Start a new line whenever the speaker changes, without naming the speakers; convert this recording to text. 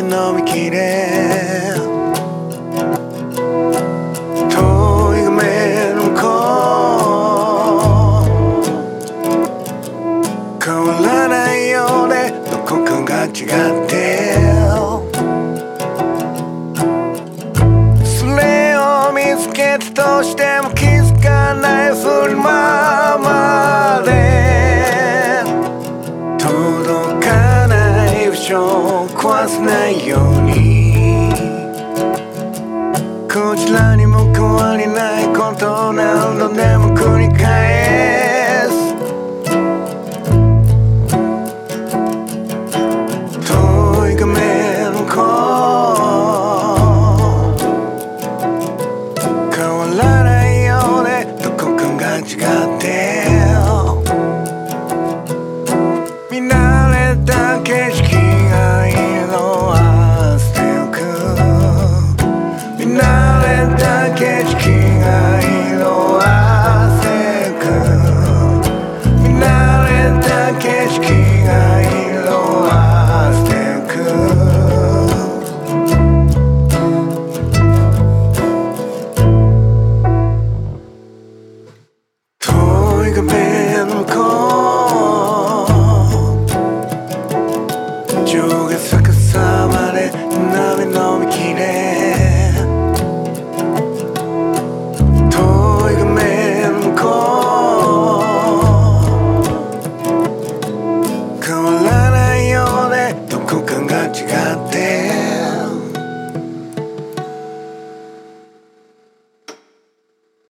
飲みきれ遠い画面の向こう変わらないようでどこかが違ってそれを見つけたとしても気づかないふりままで届かない場所を壊さないようにこちらにも変わりないことを何度でも繰り返